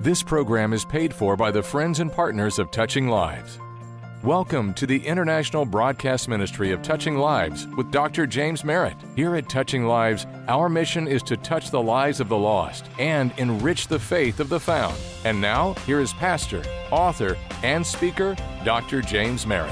This program is paid for by the friends and partners of Touching Lives. Welcome to the International Broadcast Ministry of Touching Lives with Dr. James Merritt. Here at Touching Lives, our mission is to touch the lives of the lost and enrich the faith of the found. And now, here is pastor, author, and speaker, Dr. James Merritt.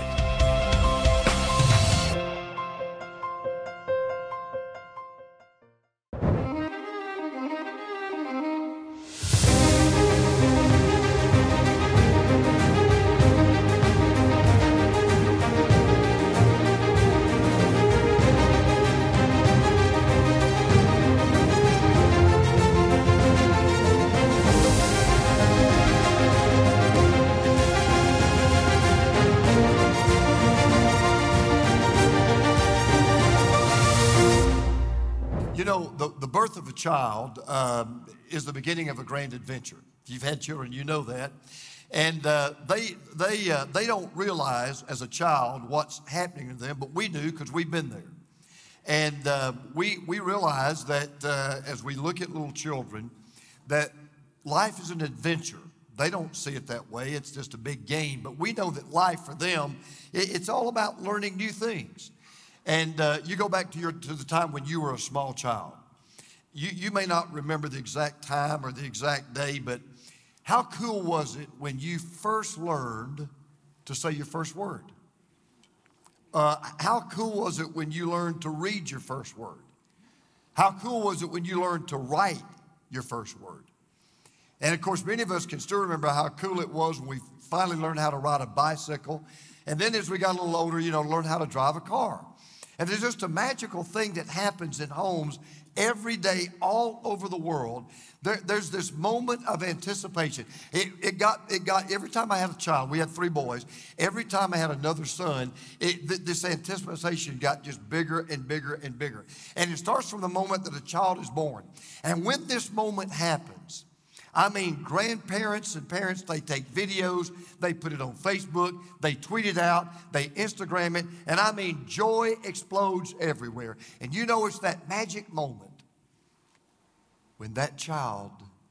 The birth of a child is the beginning of a grand adventure. If you've had children, you know that. And they don't realize as a child what's happening to them, but we do because we've been there. And we realize that as we look at little children, that life is an adventure. They don't see it that way. It's just a big game. But we know that life for them, it's all about learning new things. And you go back to the time when you were a small child. You may not remember the exact time or the exact day, but how cool was it when you first learned to say your first word? How cool was it when you learned to read your first word? How cool was it when you learned to write your first word? And of course, many of us can still remember how cool it was when we finally learned how to ride a bicycle. And then as we got a little older, learned how to drive a car. And there's just a magical thing that happens in homes every day all over the world. There's this moment of anticipation. It got every time I had a child, we had 3 boys, every time I had another son, this anticipation got just bigger and bigger and bigger. And it starts from the moment that a child is born. And when this moment happens, I mean, grandparents and parents, they take videos, they put it on Facebook, they tweet it out, they Instagram it, and I mean, joy explodes everywhere. And it's that magic moment when that child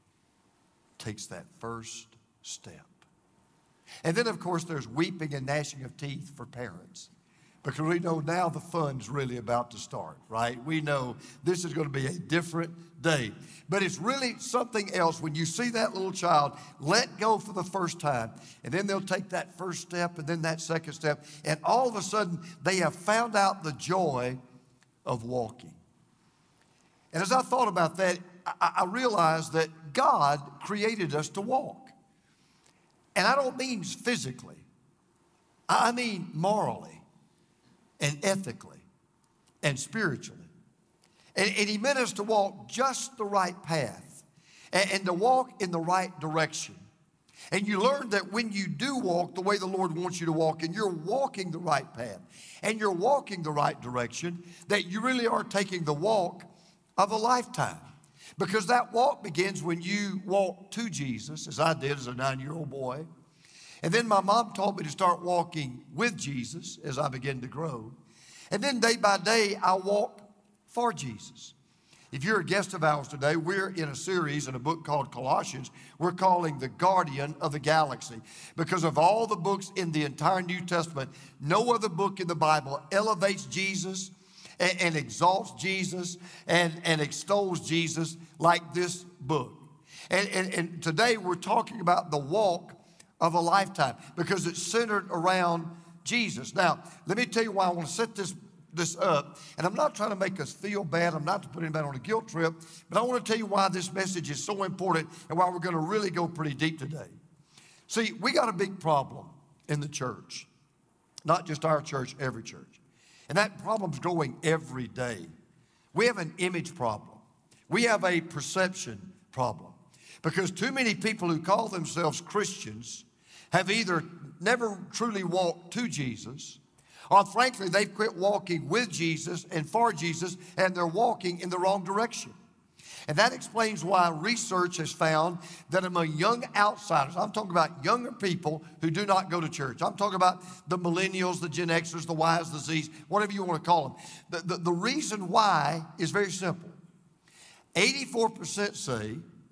takes that first step. And then, of course, there's weeping and gnashing of teeth for parents. Because we know now the fun's really about to start, right? We know this is going to be a different day. But it's really something else when you see that little child let go for the first time. And then they'll take that first step and then that second step. And all of a sudden, they have found out the joy of walking. And as I thought about that, I realized that God created us to walk. And I don't mean physically. I mean morally. And ethically and spiritually. And he meant us to walk just the right path and to walk in the right direction. And you learn that when you do walk the way the Lord wants you to walk and you're walking the right path and you're walking the right direction, that you really are taking the walk of a lifetime. Because that walk begins when you walk to Jesus, as I did as a 9-year-old boy. And then my mom taught me to start walking with Jesus as I began to grow. And then day by day, I walk for Jesus. If you're a guest of ours today, we're in a series in a book called Colossians. We're calling the Guardian of the Galaxy. Because of all the books in the entire New Testament, no other book in the Bible elevates Jesus and exalts Jesus and extols Jesus like this book. And today we're talking about the walk of a lifetime because it's centered around Jesus. Now, let me tell you why I want to set this up. And I'm not trying to make us feel bad. I'm not to put anybody on a guilt trip. But I want to tell you why this message is so important and why we're going to really go pretty deep today. See, we got a big problem in the church. Not just our church, every church. And that problem's growing every day. We have an image problem. We have a perception problem. Because too many people who call themselves Christians have either never truly walked to Jesus, or frankly, they've quit walking with Jesus and for Jesus, and they're walking in the wrong direction. And that explains why research has found that among young outsiders, I'm talking about younger people who do not go to church. I'm talking about the millennials, the Gen Xers, the Ys, the Zs, whatever you want to call them. The reason why is very simple. 84% say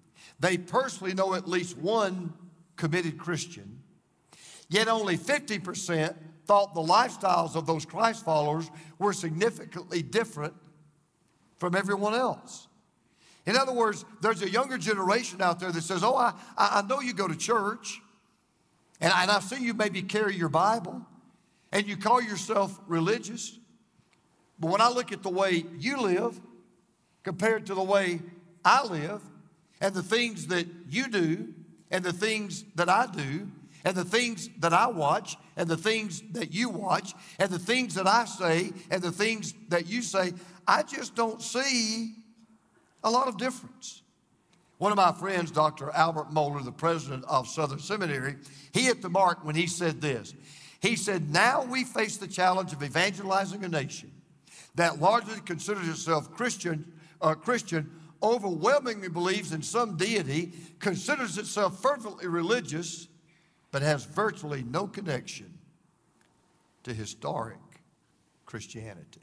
they personally know at least one committed Christian, yet only 50% thought the lifestyles of those Christ followers were significantly different from everyone else. In other words, there's a younger generation out there that says, oh, I know you go to church, and I see you maybe carry your Bible, and you call yourself religious, but when I look at the way you live compared to the way I live, and the things that you do, and the things that I do, and the things that I watch, and the things that you watch, and the things that I say, and the things that you say, I just don't see a lot of difference. One of my friends, Dr. Albert Mohler, the president of Southern Seminary, he hit the mark when he said this. He said, now we face the challenge of evangelizing a nation that largely considers itself Christian, overwhelmingly believes in some deity, considers itself fervently religious, but has virtually no connection to historic Christianity.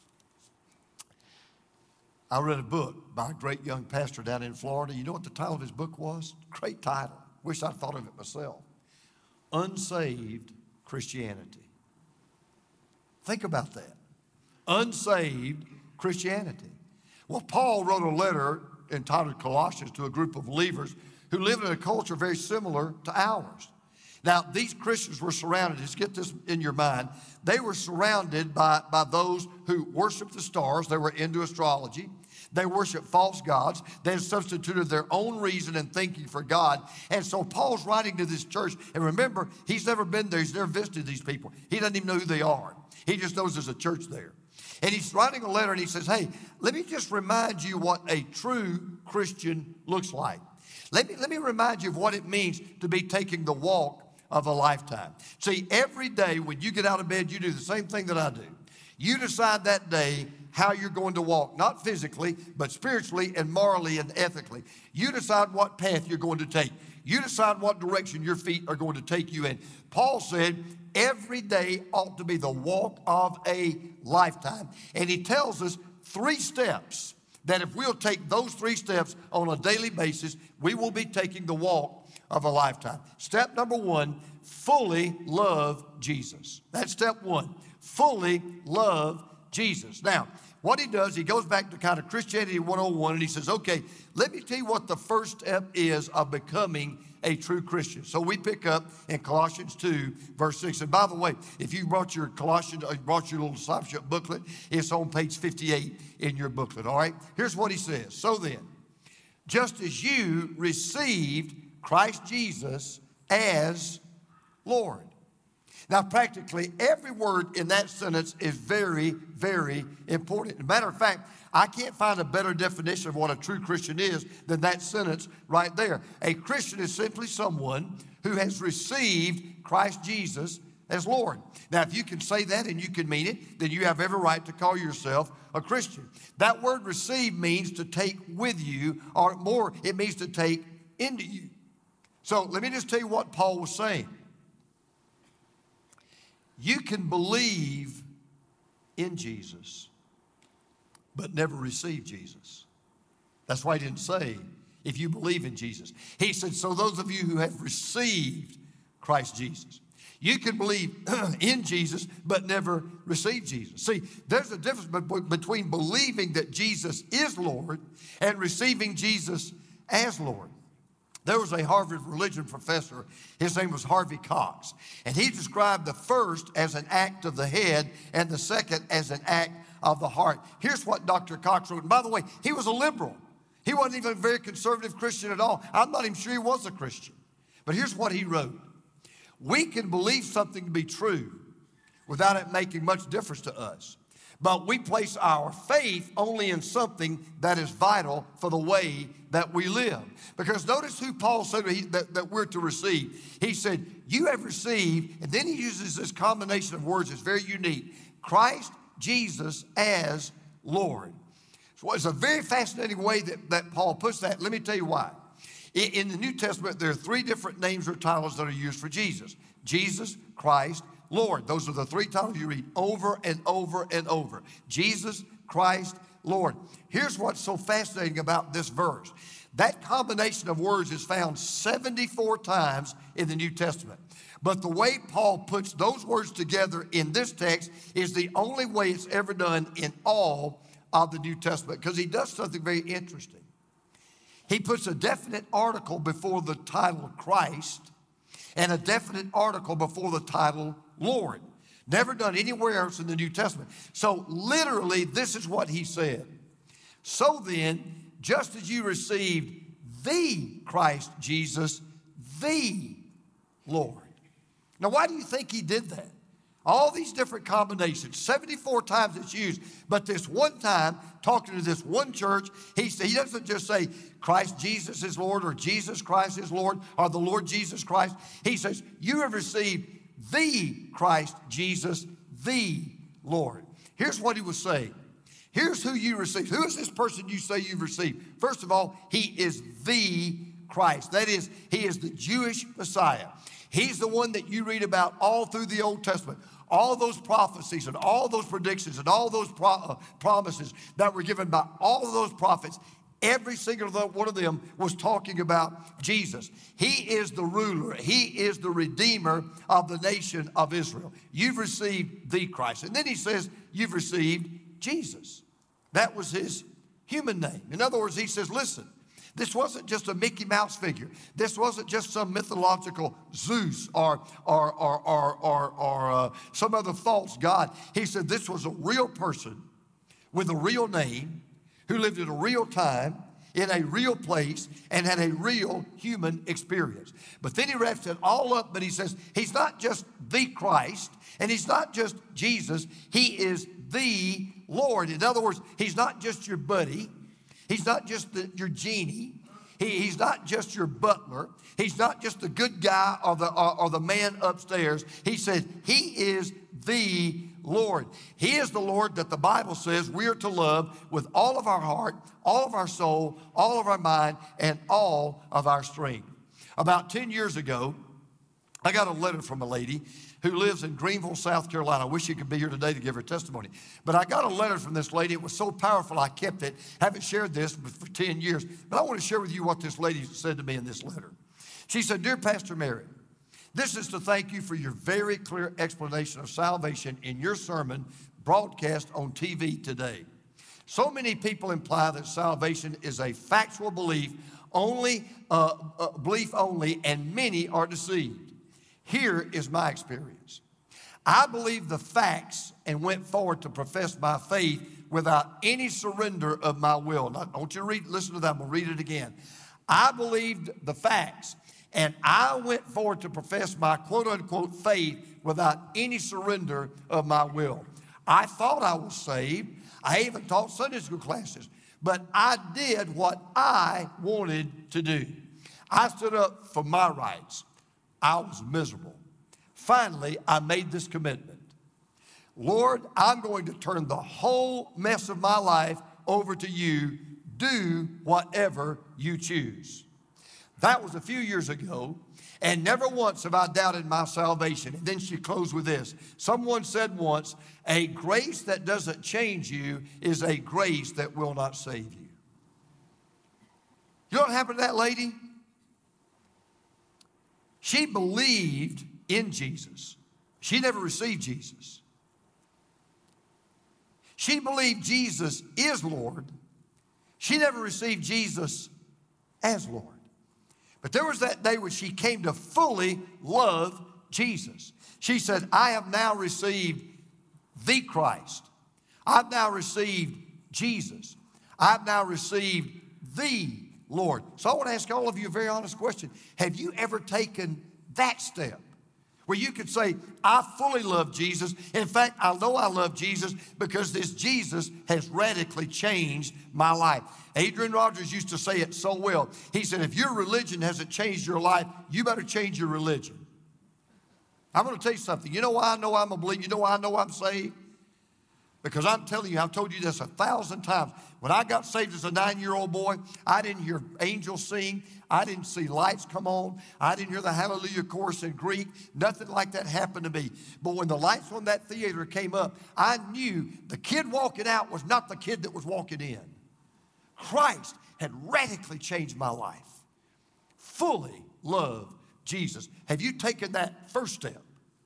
I read a book by a great young pastor down in Florida. You know what the title of his book was? Great title. Wish I'd thought of it myself. Unsaved Christianity. Think about that. Unsaved Christianity. Well, Paul wrote a letter entitled Colossians to a group of believers who lived in a culture very similar to ours. Now, these Christians were surrounded, just get this in your mind, they were surrounded by those who worshiped the stars. They were into astrology. They worshiped false gods. They had substituted their own reason and thinking for God. And so Paul's writing to this church. And remember, he's never been there. He's never visited these people. He doesn't even know who they are. He just knows there's a church there. And he's writing a letter and he says, hey, let me just remind you what a true Christian looks like. Let me remind you of what it means to be taking the walk of a lifetime. See, every day when you get out of bed, you do the same thing that I do. You decide that day how you're going to walk, not physically, but spiritually and morally and ethically. You decide what path you're going to take. You decide what direction your feet are going to take you in. Paul said every day ought to be the walk of a lifetime. And he tells us 3 steps that if we'll take those 3 steps on a daily basis, we will be taking the walk of a lifetime. Step number 1, fully love Jesus. That's step 1. Fully love Jesus. Now, what he does, he goes back to kind of Christianity 101 and he says, okay, let me tell you what the first step is of becoming a true Christian. So we pick up in Colossians 2, verse 6. And by the way, if you brought your brought your little discipleship booklet, it's on page 58 in your booklet, all right? Here's what he says. So then, just as you received Christ Jesus as Lord. Now, practically every word in that sentence is very, very important. As a matter of fact, I can't find a better definition of what a true Christian is than that sentence right there. A Christian is simply someone who has received Christ Jesus as Lord. Now, if you can say that and you can mean it, then you have every right to call yourself a Christian. That word receive means to take with you, or more, it means to take into you. So let me just tell you what Paul was saying. You can believe in Jesus, but never receive Jesus. That's why he didn't say, if you believe in Jesus. He said, so those of you who have received Christ Jesus, you can believe in Jesus, but never receive Jesus. See, there's a difference between believing that Jesus is Lord and receiving Jesus as Lord. There was a Harvard religion professor, his name was Harvey Cox, and he described the first as an act of the head and the second as an act of the heart. Here's what Dr. Cox wrote, and by the way, he was a liberal. He wasn't even a very conservative Christian at all. I'm not even sure he was a Christian. But here's what he wrote. We can believe something to be true without it making much difference to us. But we place our faith only in something that is vital for the way that we live. Because notice who Paul said that we're to receive. He said, you have received, and then he uses this combination of words that's very unique. Christ Jesus as Lord. So it's a very fascinating way that Paul puts that. Let me tell you why. In the New Testament, there are 3 different names or titles that are used for Jesus. Jesus, Christ, Lord. Those are the 3 titles you read over and over and over. Jesus, Christ, Lord. Here's what's so fascinating about this verse. That combination of words is found 74 times in the New Testament. But the way Paul puts those words together in this text is the only way it's ever done in all of the New Testament, because he does something very interesting. He puts a definite article before the title Christ and a definite article before the title Lord. Never done anywhere else in the New Testament. So literally, this is what he said. So then, just as you received the Christ Jesus, the Lord. Now, why do you think he did that? All these different combinations, 74 times it's used, but this one time, talking to this one church, he doesn't just say Christ Jesus is Lord or Jesus Christ is Lord or the Lord Jesus Christ. He says, you have received the Christ Jesus, the Lord. Here's what he was saying. Here's who you receive. Who is this person you say you've received? First of all, he is the Christ. That is, he is the Jewish Messiah. He's the one that you read about all through the Old Testament. All those prophecies and all those predictions and all those promises that were given by all of those prophets, every single one of them was talking about Jesus. He is the ruler. He is the redeemer of the nation of Israel. You've received the Christ. And then he says, you've received Jesus. That was his human name. In other words, he says, listen, this wasn't just a Mickey Mouse figure. This wasn't just some mythological Zeus or some other false god. He said this was a real person with a real name who lived in a real time, in a real place, and had a real human experience. But then he wraps it all up, but he says he's not just the Christ, and he's not just Jesus. He is the Lord. In other words, he's not just your buddy. He's not just your genie. He's not just your butler. He's not just the good guy or the man upstairs. He said he is the Lord. He is the Lord that the Bible says we are to love with all of our heart, all of our soul, all of our mind, and all of our strength. About 10 years ago, I got a letter from a lady who lives in Greenville, South Carolina. I wish she could be here today to give her testimony. But I got a letter from this lady. It was so powerful, I kept it. Haven't shared this for 10 years. But I want to share with you what this lady said to me in this letter. She said, Dear Pastor Merritt, this is to thank you for your very clear explanation of salvation in your sermon broadcast on TV today. So many people imply that salvation is a factual belief only, and many are deceived. Here is my experience. I believed the facts and went forward to profess my faith without any surrender of my will. Now, I want you to listen to that. I'm going to read it again. I believed the facts and I went forward to profess my quote-unquote faith without any surrender of my will. I thought I was saved. I even taught Sunday school classes. But I did what I wanted to do. I stood up for my rights. I was miserable. Finally, I made this commitment. Lord, I'm going to turn the whole mess of my life over to you. Do whatever you choose. That was a few years ago, and never once have I doubted my salvation. And then she closed with this. Someone said once, a grace that doesn't change you is a grace that will not save you. You know what happened to that lady? She believed in Jesus. She never received Jesus. She believed Jesus is Lord. She never received Jesus as Lord. But there was that day when she came to fully love Jesus. She said, I have now received the Christ. I've now received Jesus. I've now received the Lord. So I want to ask all of you a very honest question. Have you ever taken that step where you could say, I fully love Jesus. In fact, I know I love Jesus because this Jesus has radically changed my life. Adrian Rogers used to say it so well. He said, if your religion hasn't changed your life, you better change your religion. I'm going to tell you something. You know why I know I'm a believer? You know why I know I'm saved? Because I'm telling you, I've told you this 1,000 times. When I got saved as a 9-year-old boy, I didn't hear angels sing. I didn't see lights come on. I didn't hear the Hallelujah chorus in Greek. Nothing like that happened to me. But when the lights on that theater came up, I knew the kid walking out was not the kid that was walking in. Christ had radically changed my life. Fully love Jesus. Have you taken that first step?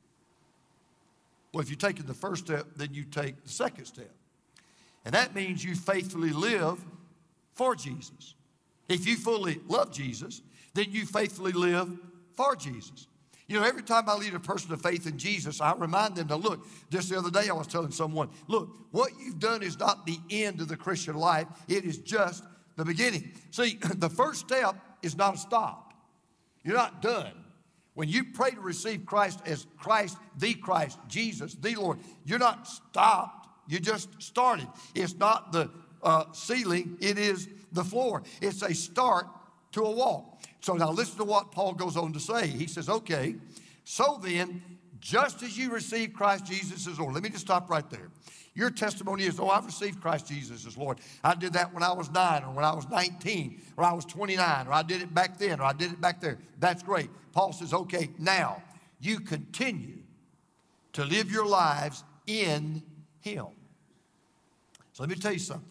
Well, if you've taken the first step, then you take the second step. And that means you faithfully live for Jesus. If you fully love Jesus, then you faithfully live for Jesus. You know, every time I lead a person to faith in Jesus, I remind them to look. Just the other day I was telling someone, look, what you've done is not the end of the Christian life. It is just the beginning. See, the first step is not a stop. You're not done. When you pray to receive Christ as Christ, Jesus, the Lord, you're not stopped. You just started. It's not the ceiling. It is the floor. It's a start to a walk. So now listen to what Paul goes on to say. He says, okay, so then, just as you received Christ Jesus as Lord. Let me just stop right there. Your testimony is, oh, I've received Christ Jesus as Lord. I did that when I was 9 or when I was 19 or I was 29 or I did it back then or I did it back there. That's great. Paul says, okay, now you continue to live your lives in Him. So let me tell you something.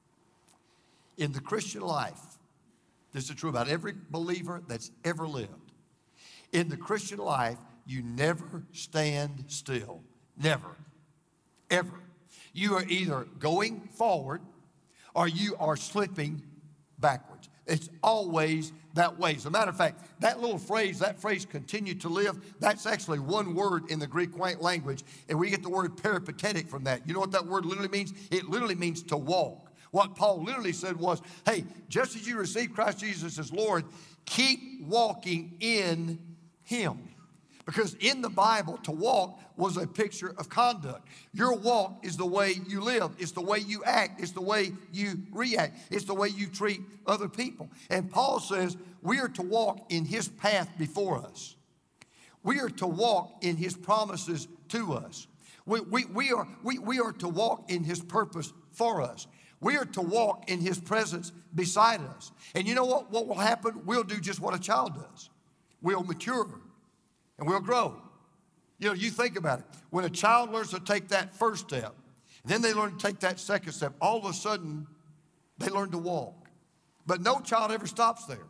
In the Christian life, this is true about every believer that's ever lived. In the Christian life, you never stand still. Never. Ever. You are either going forward or you are slipping backwards. It's always that way. As a matter of fact, that phrase, continue to live, that's actually one word in the Greek language, and we get the word peripatetic from that. You know what that word literally means? It literally means to walk. What Paul literally said was, hey, just as you received Christ Jesus as Lord, keep walking in Him. Because in the Bible, to walk was a picture of conduct. Your walk is the way you live. It's the way you act. It's the way you react. It's the way you treat other people. And Paul says we are to walk in His path before us. We are to walk in His promises to us. We are to walk in His purpose for us. We are to walk in His presence beside us. And you know what will happen? We'll do just what a child does. We'll mature and we'll grow. You know, you think about it. When a child learns to take that first step, and then they learn to take that second step, all of a sudden they learn to walk. But no child ever stops there.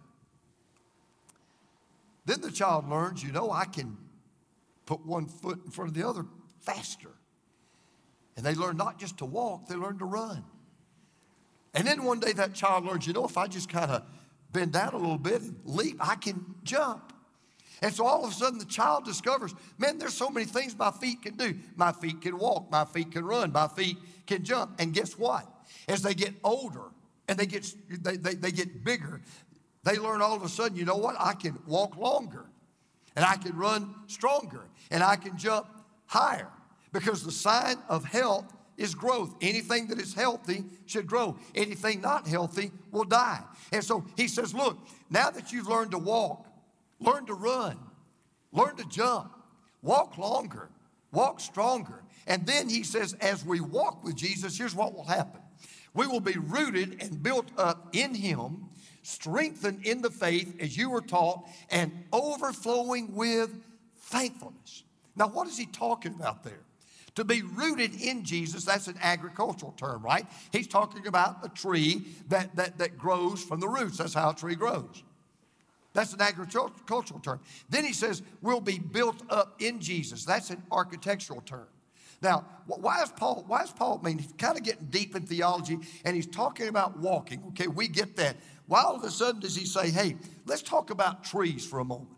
Then the child learns, you know, I can put one foot in front of the other faster. And they learn not just to walk, they learn to run. And then one day that child learns, you know, if I just kind of bend down a little bit and leap, I can jump. And so all of a sudden the child discovers, man, there's so many things my feet can do. My feet can walk, my feet can run, my feet can jump. And guess what? As they get older and they get bigger, they learn all of a sudden, you know what? I can walk longer and I can run stronger and I can jump higher, because the sign of health is growth. Anything that is healthy should grow. Anything not healthy will die. And so he says, look, now that you've learned to walk, learn to run, learn to jump, walk longer, walk stronger. And then he says, as we walk with Jesus, here's what will happen. We will be rooted and built up in Him, strengthened in the faith as you were taught, and overflowing with thankfulness. Now, what is he talking about there? To be rooted in Jesus, that's an agricultural term, right? He's talking about a tree that grows from the roots. That's how a tree grows. That's an agricultural term. Then he says, we'll be built up in Jesus. That's an architectural term. Now, why is Paul, I mean, he's kind of getting deep in theology, and he's talking about walking. Okay, we get that. Why all of a sudden does he say, hey, let's talk about trees for a moment?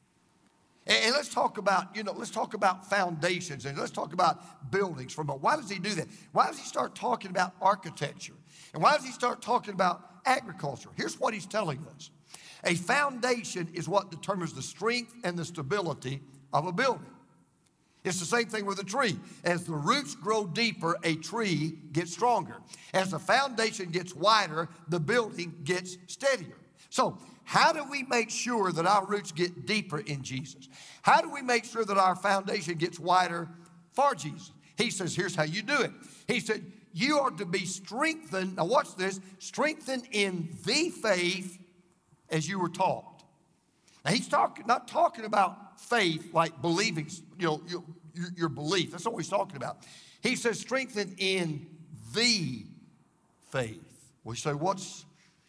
And let's talk about, let's talk about foundations, and let's talk about buildings for a moment. Why does he do that? Why does he start talking about architecture? And why does he start talking about agriculture? Here's what he's telling us. A foundation is what determines the strength and the stability of a building. It's the same thing with a tree. As the roots grow deeper, a tree gets stronger. As the foundation gets wider, the building gets steadier. So, how do we make sure that our roots get deeper in Jesus? How do we make sure that our foundation gets wider for Jesus? He says, here's how you do it. He said, you are to be strengthened. Now watch this. Strengthened in the faith as you were taught. Now he's not talking about faith like believing, your belief. That's not what he's talking about. He says strengthened in the faith. We say, what's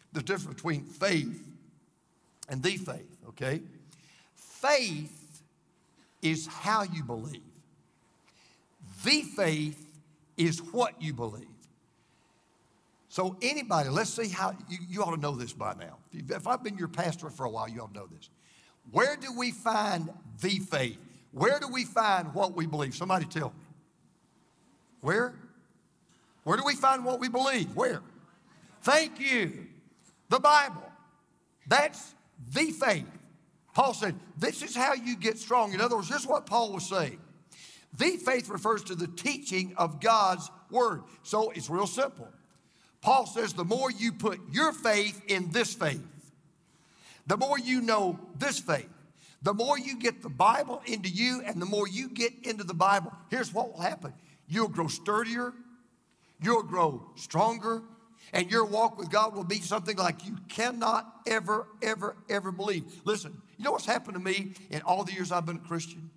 the difference between faith and the faith, okay? Faith is how you believe. The faith is what you believe. So anybody, let's see how, you ought to know this by now. If I've been your pastor for a while, you ought to know this. Where do we find the faith? Where do we find what we believe? Somebody tell me. Where? Where do we find what we believe? Where? Thank you. The Bible. That's the faith. Paul said, this is how you get strong. In other words, this is what Paul was saying. The faith refers to the teaching of God's word. So it's real simple. Paul says the more you put your faith in this faith, the more you know this faith, the more you get the Bible into you and the more you get into the Bible, here's what will happen. You'll grow sturdier, you'll grow stronger, and your walk with God will be something like you cannot ever, ever, ever believe. Listen, you know what's happened to me in all the years I've been a Christian?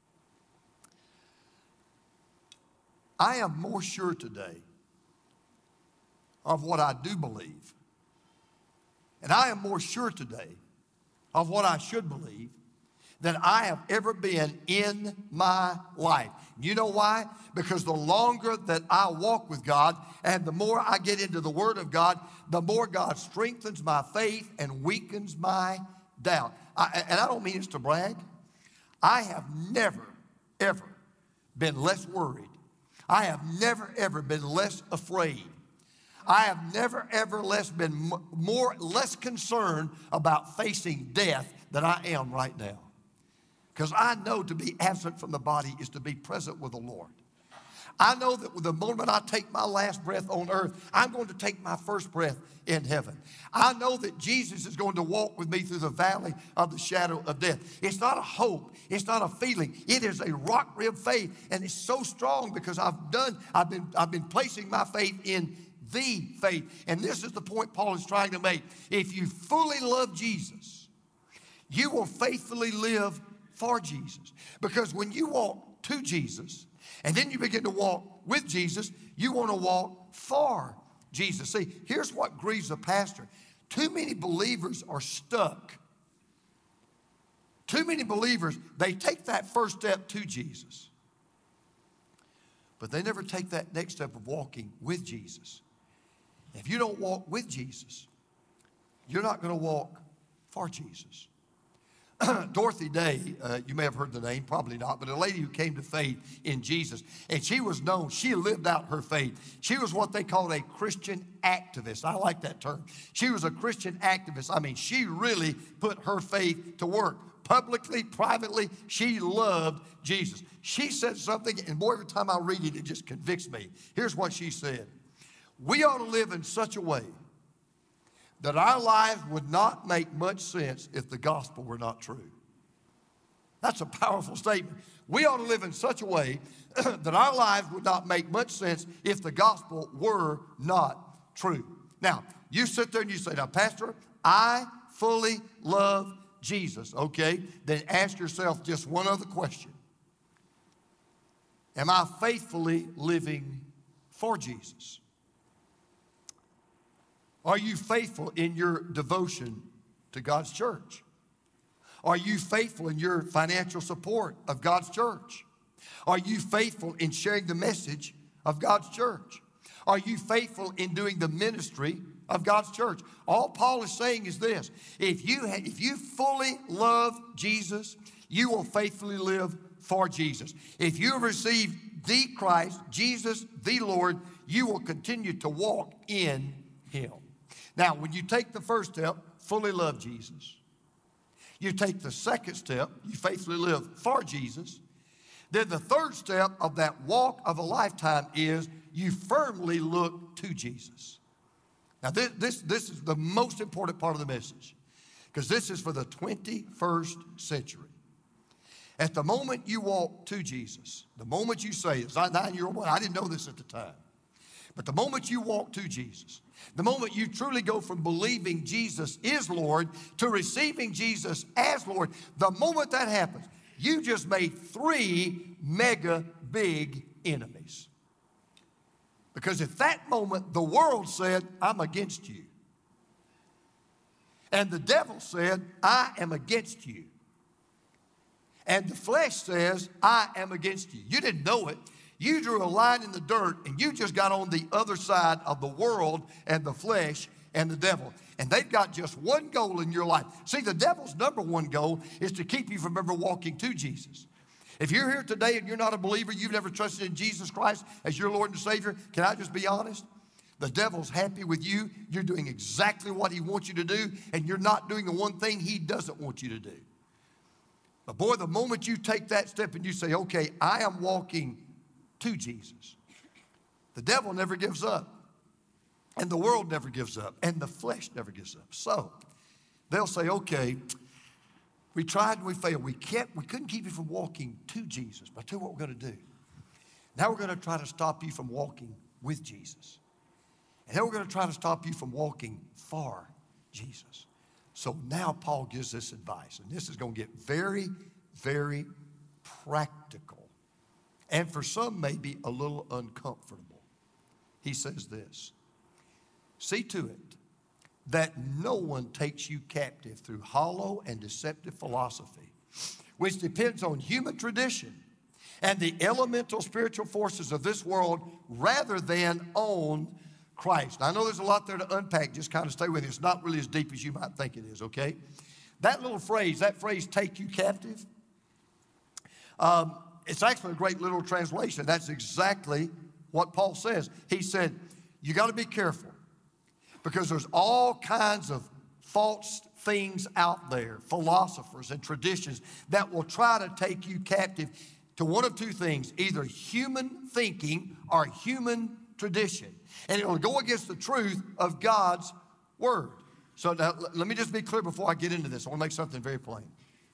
I am more sure today of what I do believe. And I am more sure today of what I should believe than I have ever been in my life. You know why? Because the longer that I walk with God and the more I get into the Word of God, the more God strengthens my faith and weakens my doubt. And I don't mean this to brag. I have never, ever been less worried. I have never, ever been less afraid. I have never, ever been less concerned about facing death than I am right now. Because I know to be absent from the body is to be present with the Lord. I know that the moment I take my last breath on earth, I'm going to take my first breath in heaven. I know that Jesus is going to walk with me through the valley of the shadow of death. It's not a hope. It's not a feeling. It is a rock-ribbed faith, and it's so strong because I've been placing my faith in the faith. And this is the point Paul is trying to make. If you fully love Jesus, you will faithfully live for Jesus. Because when you walk to Jesus, and then you begin to walk with Jesus, you want to walk for Jesus. See, here's what grieves a pastor. Too many believers are stuck. Too many believers, they take that first step to Jesus, but they never take that next step of walking with Jesus. If you don't walk with Jesus, you're not going to walk for Jesus. Dorothy Day, you may have heard the name, probably not, but a lady who came to faith in Jesus. And she was known, she lived out her faith. She was what they called a Christian activist. I like that term. She was a Christian activist. I mean, she really put her faith to work. Publicly, privately, she loved Jesus. She said something, and boy, every time I read it, it just convicts me. Here's what she said. We ought to live in such a way that our lives would not make much sense if the gospel were not true. That's a powerful statement. We ought to live in such a way that our lives would not make much sense if the gospel were not true. Now, you sit there and you say, now, Pastor, I fully love Jesus. Okay, then ask yourself just one other question. Am I faithfully living for Jesus? Are you faithful in your devotion to God's church? Are you faithful in your financial support of God's church? Are you faithful in sharing the message of God's church? Are you faithful in doing the ministry of God's church? All Paul is saying is this. If you fully love Jesus, you will faithfully live for Jesus. If you have received the Christ, Jesus, the Lord, you will continue to walk in Him. Now, when you take the first step, fully love Jesus. You take the second step, you faithfully live for Jesus. Then the third step of that walk of a lifetime is you firmly look to Jesus. Now, this is the most important part of the message because this is for the 21st century. At the moment you walk to Jesus, the moment you say, as a 9-year-old boy, I didn't know this at the time, but the moment you walk to Jesus, the moment you truly go from believing Jesus is Lord to receiving Jesus as Lord, the moment that happens, you just made 3 mega big enemies. Because at that moment, the world said, I'm against you. And the devil said, I am against you. And the flesh says, I am against you. You didn't know it. You drew a line in the dirt and you just got on the other side of the world and the flesh and the devil. And they've got just one goal in your life. See, the devil's number one goal is to keep you from ever walking to Jesus. If you're here today and you're not a believer, you've never trusted in Jesus Christ as your Lord and Savior, can I just be honest? The devil's happy with you. You're doing exactly what he wants you to do, and you're not doing the one thing he doesn't want you to do. But boy, the moment you take that step and you say, okay, I am walking to Jesus, the devil never gives up, and the world never gives up, and the flesh never gives up. So they'll say, okay, we tried and we failed. We couldn't keep you from walking to Jesus. But I tell you what we're going to do. Now we're going to try to stop you from walking with Jesus. And then we're going to try to stop you from walking for Jesus. So now Paul gives this advice, and this is going to get very, very practical, and for some maybe a little uncomfortable. He says this, see to it that no one takes you captive through hollow and deceptive philosophy, which depends on human tradition and the elemental spiritual forces of this world rather than on Christ. Now, I know there's a lot there to unpack. Just kind of stay with it. It's not really as deep as you might think it is, okay? That phrase, take you captive, it's actually a great literal translation. That's exactly what Paul says. He said, you got to be careful because there's all kinds of false things out there, philosophers and traditions that will try to take you captive to one of two things, either human thinking or human tradition. And it will go against the truth of God's word. So now, let me just be clear before I get into this. I want to make something very plain.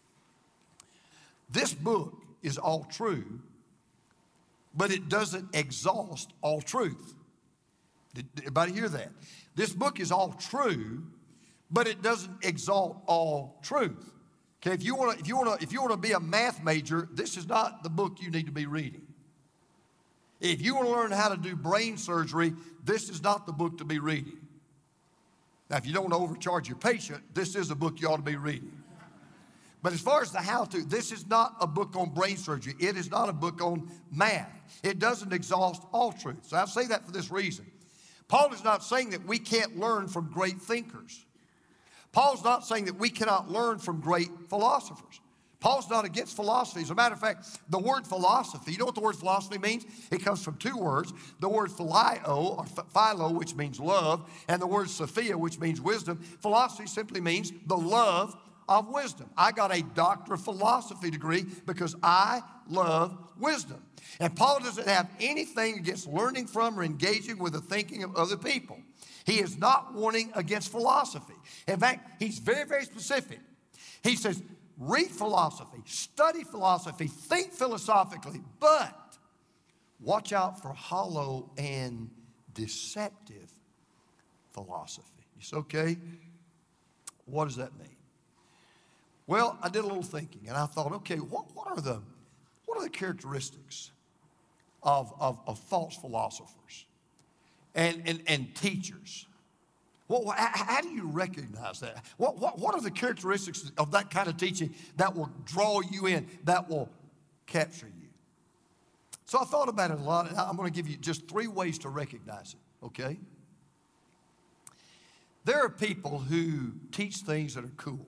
This book is all true, but it doesn't exhaust all truth. Did everybody hear that? This book is all true, but it doesn't exalt all truth. Okay, if you want to be a math major, this is not the book you need to be reading. If you want to learn how to do brain surgery, this is not the book to be reading. Now, if you don't want to overcharge your patient, this is a book you ought to be reading. But as far as the how-to, this is not a book on brain surgery. It is not a book on math. It doesn't exhaust all truth. So I say that for this reason. Paul is not saying that we can't learn from great thinkers. Paul's not saying that we cannot learn from great philosophers. Paul's not against philosophy. As a matter of fact, the word philosophy, you know what the word philosophy means? It comes from two words. The word phileo, or philo, which means love, and the word sophia, which means wisdom. Philosophy simply means the love of wisdom. I got a doctor of philosophy degree because I love wisdom. And Paul doesn't have anything against learning from or engaging with the thinking of other people. He is not warning against philosophy. In fact, he's very, very specific. He says, read philosophy, study philosophy, think philosophically, but watch out for hollow and deceptive philosophy. You say, okay, what does that mean? Well, I did a little thinking, and I thought, okay, what are the characteristics of false philosophers and teachers? Well, how do you recognize that? What are the characteristics of that kind of teaching that will draw you in, that will capture you? So I thought about it a lot, and I'm going to give you just 3 ways to recognize it, okay? There are people who teach things that are cool.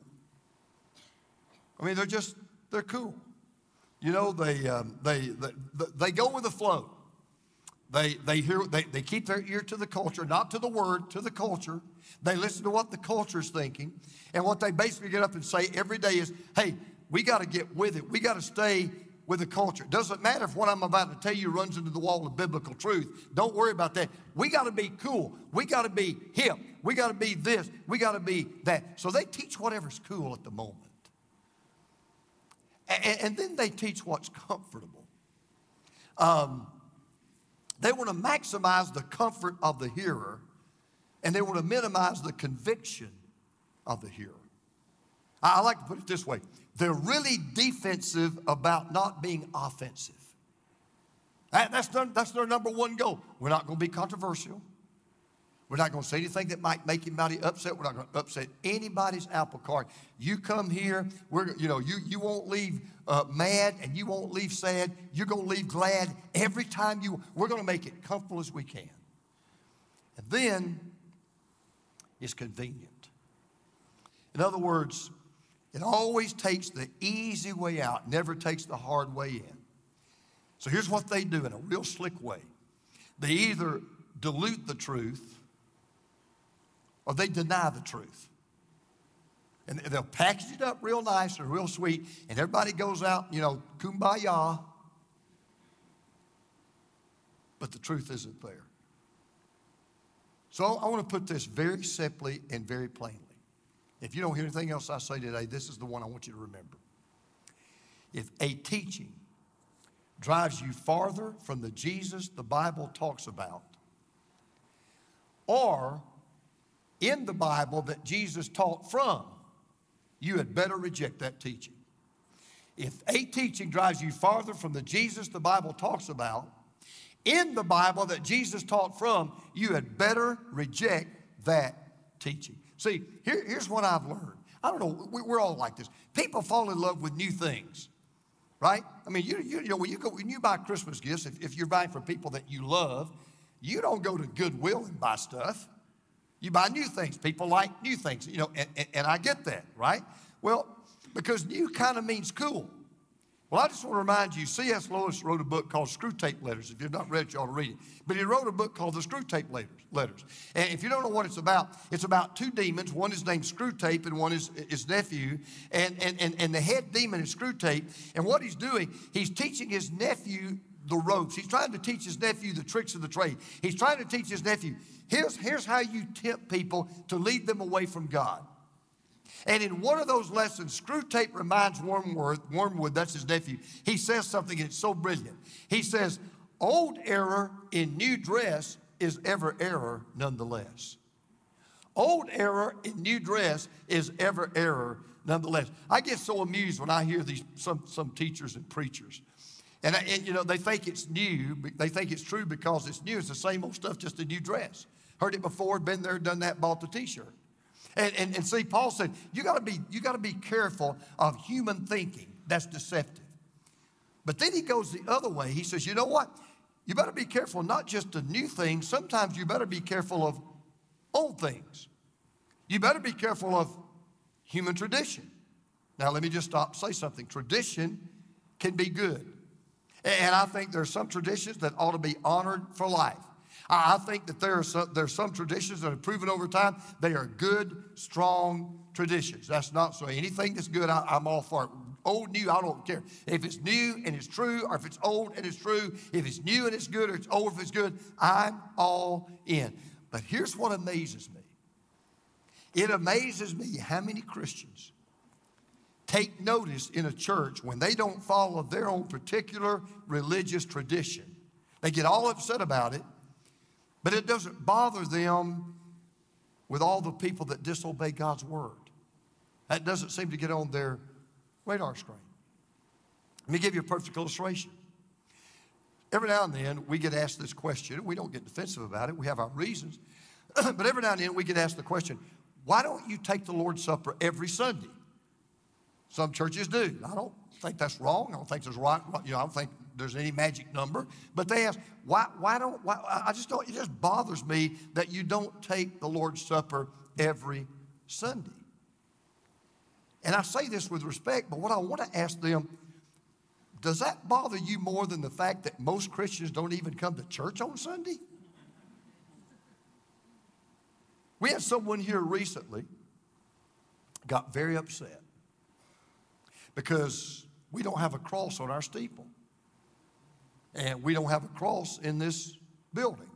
I mean, they're cool. You know, they go with the flow. They keep their ear to the culture, not to the word, to the culture. They listen to what the culture is thinking. And what they basically get up and say every day is, hey, we got to get with it. We got to stay with the culture. It doesn't matter if what I'm about to tell you runs into the wall of biblical truth. Don't worry about that. We got to be cool. We got to be hip. We got to be this. We got to be that. So they teach whatever's cool at the moment. And then they teach what's comfortable. They want to maximize the comfort of the hearer, and they want to minimize the conviction of the hearer. I like to put it this way. They're really defensive about not being offensive. That's their number one goal. We're not going to be controversial. We're not going to say anything that might make anybody upset. We're not going to upset anybody's apple cart. You come here, you won't leave mad and you won't leave sad. You're going to leave glad every time we're going to make it comfortable as we can. And then it's convenient. In other words, it always takes the easy way out, never takes the hard way in. So here's what they do in a real slick way. They either dilute the truth or they deny the truth. And they'll package it up real nice and real sweet, and everybody goes out, kumbaya. But the truth isn't there. So I want to put this very simply and very plainly. If you don't hear anything else I say today, this is the one I want you to remember. If a teaching drives you farther from the Jesus the Bible talks about, or in the Bible that Jesus taught from, you had better reject that teaching. If a teaching drives you farther from the Jesus the Bible talks about, in the Bible that Jesus taught from, you had better reject that teaching. See, here's what I've learned. I don't know, we're all like this. People fall in love with new things, right? I mean, when you buy Christmas gifts, if you're buying for people that you love, you don't go to Goodwill and buy stuff. You buy new things. People like new things, and I get that, right? Well, because new kind of means cool. Well, I just want to remind you, C.S. Lewis wrote a book called Screwtape Letters. If you've not read it, you ought to read it. But he wrote a book called The Screwtape Letters. And if you don't know what it's about two demons. One is named Screwtape and one is his nephew. And the head demon is Screwtape. And what he's doing, he's teaching his nephew the ropes. He's trying to teach his nephew the tricks of the trade. He's trying to teach his nephew, here's how you tempt people to lead them away from God. And in one of those lessons, Screwtape reminds Wormwood, that's his nephew, he says something and it's so brilliant. He says, old error in new dress is ever error nonetheless. Old error in new dress is ever error nonetheless. I get so amused when I hear some teachers and preachers. And they think it's new. They think it's true because it's new. It's the same old stuff, just a new dress. Heard it before, been there, done that, bought the T-shirt. And see, Paul said, you got to be careful of human thinking. That's deceptive. But then he goes the other way. He says, you know what? You better be careful, not just of new things. Sometimes you better be careful of old things. You better be careful of human tradition. Now, let me just stop and say something. Tradition can be good. And I think there are some traditions that ought to be honored for life. I think that there are some traditions that have proven over time they are good, strong traditions. That's not so. Anything that's good, I'm all for it. Old, new, I don't care. If it's new and it's true, or if it's old and it's true, if it's new and it's good, or it's old if it's good, I'm all in. But here's what amazes me. It amazes me how many Christians take notice in a church when they don't follow their own particular religious tradition. They get all upset about it, but it doesn't bother them with all the people that disobey God's word. That doesn't seem to get on their radar screen. Let me give you a perfect illustration. Every now and then we get asked this question. We don't get defensive about it. We have our reasons. But every now and then we get asked the question, why don't you take the Lord's Supper every Sunday? Some churches do. I don't think that's wrong. I don't think there's right. I don't think there's any magic number. But they ask, why I just don't, it just bothers me that you don't take the Lord's Supper every Sunday. And I say this with respect, but what I want to ask them, does that bother you more than the fact that most Christians don't even come to church on Sunday? We had someone here recently got very upset because we don't have a cross on our steeple. And we don't have a cross in this building.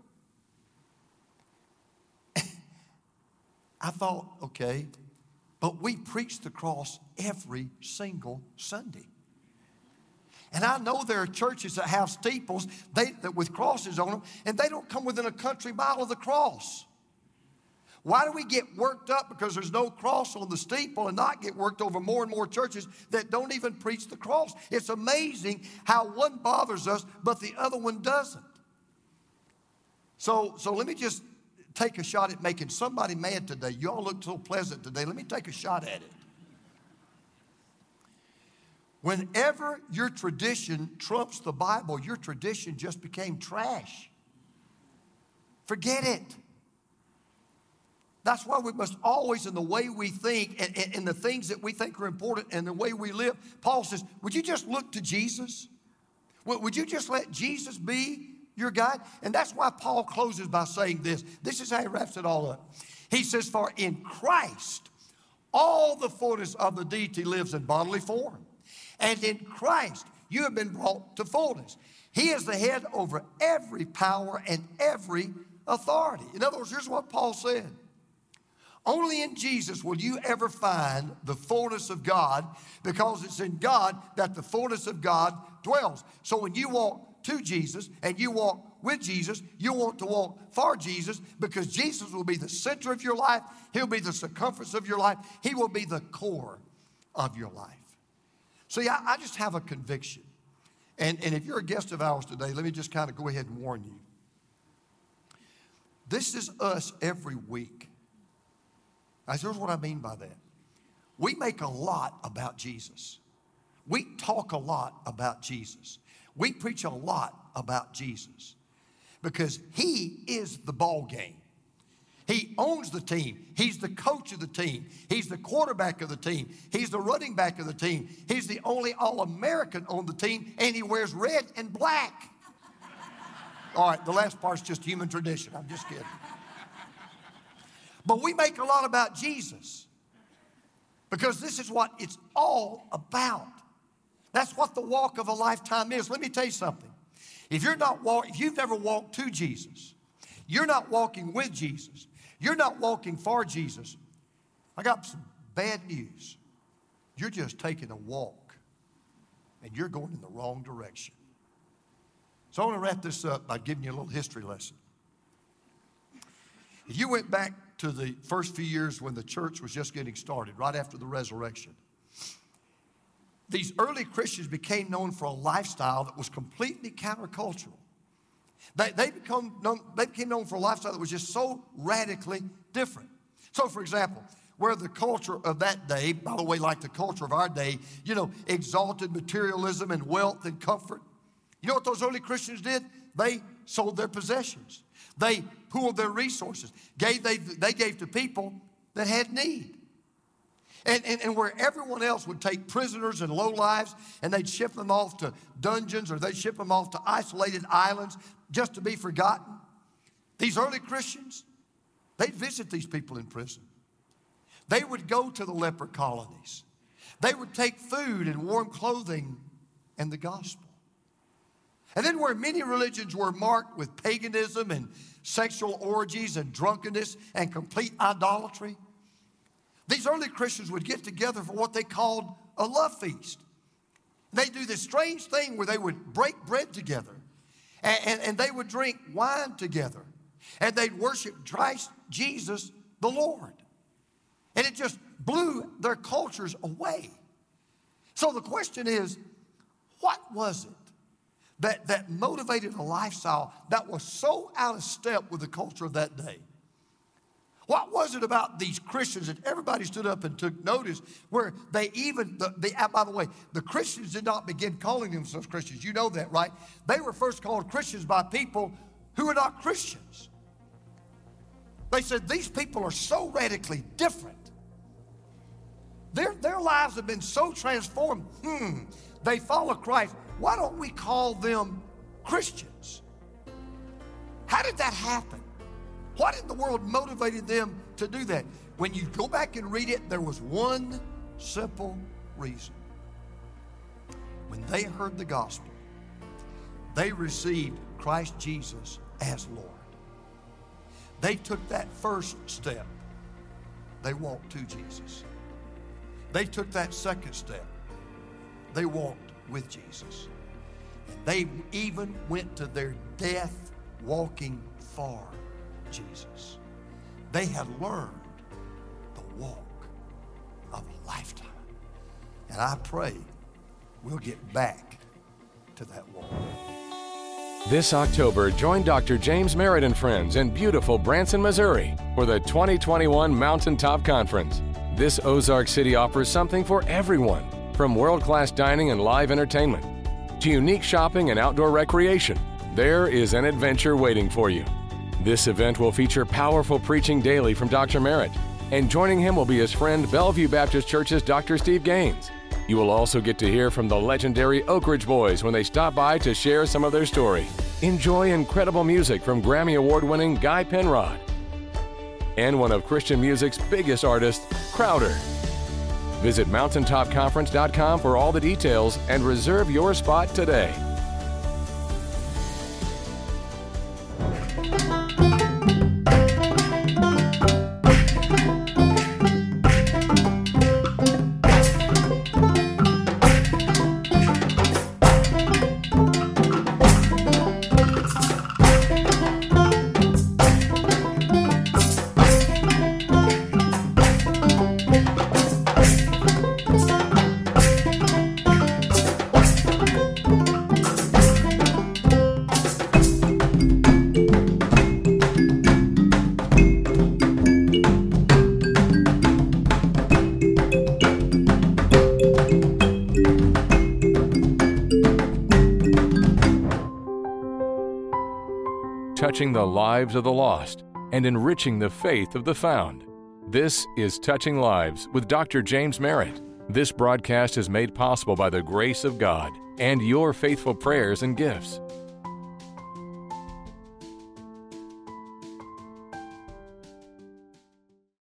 I thought, okay, but we preach the cross every single Sunday. And I know there are churches that have steeples that with crosses on them, and they don't come within a country mile of the cross. Why do we get worked up because there's no cross on the steeple and not get worked over more and more churches that don't even preach the cross? It's amazing how one bothers us, but the other one doesn't. So let me just take a shot at making somebody mad today. You all look so pleasant today. Let me take a shot at it. Whenever your tradition trumps the Bible, your tradition just became trash. Forget it. That's why we must always, in the way we think and the things that we think are important and the way we live, Paul says, would you just look to Jesus? Would you just let Jesus be your guide? And that's why Paul closes by saying this. This is how he wraps it all up. He says, for in Christ, all the fullness of the deity lives in bodily form. And in Christ, you have been brought to fullness. He is the head over every power and every authority. In other words, here's what Paul said. Only in Jesus will you ever find the fullness of God, because it's in God that the fullness of God dwells. So when you walk to Jesus and you walk with Jesus, you want to walk for Jesus, because Jesus will be the center of your life. He'll be the circumference of your life. He will be the core of your life. So yeah, I just have a conviction. And if you're a guest of ours today, let me just kind of go ahead and warn you. This is us every week. Now, here's what I mean by that. We make a lot about Jesus. We talk a lot about Jesus. We preach a lot about Jesus, because he is the ball game. He owns the team. He's the coach of the team. He's the quarterback of the team. He's the running back of the team. He's the only All-American on the team, and he wears red and black. All right, the last part's just human tradition. I'm just kidding. But we make a lot about Jesus, because this is what it's all about. That's what the walk of a lifetime is. Let me tell you something. If you've never walked to Jesus, you're not walking with Jesus, you're not walking for Jesus, I got some bad news. You're just taking a walk, and you're going in the wrong direction. So I want to wrap this up by giving you a little history lesson. If you went back to the first few years when the church was just getting started, right after the resurrection, these early Christians became known for a lifestyle that was completely countercultural. They became known for a lifestyle that was just so radically different. So, for example, where the culture of that day, by the way, like the culture of our day, exalted materialism and wealth and comfort. You know what those early Christians did? They sold their possessions. They pooled their resources. They gave to people that had need. And where everyone else would take prisoners and lowlives and they'd ship them off to dungeons, or they'd ship them off to isolated islands just to be forgotten, these early Christians, they'd visit these people in prison. They would go to the leper colonies. They would take food and warm clothing and the gospel. And then where many religions were marked with paganism and sexual orgies and drunkenness and complete idolatry, these early Christians would get together for what they called a love feast. They'd do this strange thing where they would break bread together, and they would drink wine together, and they'd worship Christ Jesus the Lord. And it just blew their cultures away. So the question is, what was it that motivated a lifestyle that was so out of step with the culture of that day? What was it about these Christians that everybody stood up and took notice, where they even, by the way, the Christians did not begin calling themselves Christians. You know that, right? They were first called Christians by people who were not Christians. They said, these people are so radically different. Their lives have been so transformed. They follow Christ. Why don't we call them Christians? How did that happen? What in the world motivated them to do that? When you go back and read it, there was one simple reason. When they heard the gospel, they received Christ Jesus as Lord. They took that first step. They walked to Jesus. They took that second step. They walked with Jesus. And they even went to their death walking for Jesus. They had learned the walk of a lifetime. And I pray we'll get back to that walk. This October, join Dr. James Merritt and friends in beautiful Branson, Missouri for the 2021 Mountaintop Conference. This Ozark City offers something for everyone, from world-class dining and live entertainment to unique shopping and outdoor recreation. There is an adventure waiting for you. This event will feature powerful preaching daily from Dr. Merritt, and joining him will be his friend Bellevue Baptist Church's Dr. Steve Gaines. You will also get to hear from the legendary Oak Ridge Boys when they stop by to share some of their story. Enjoy incredible music from Grammy Award-winning Guy Penrod and one of Christian music's biggest artists, Crowder. Visit mountaintopconference.com for all the details and reserve your spot today. Touching the lives of the lost and enriching the faith of the found. This is Touching Lives with Dr. James Merritt. This broadcast is made possible by the grace of God and your faithful prayers and gifts.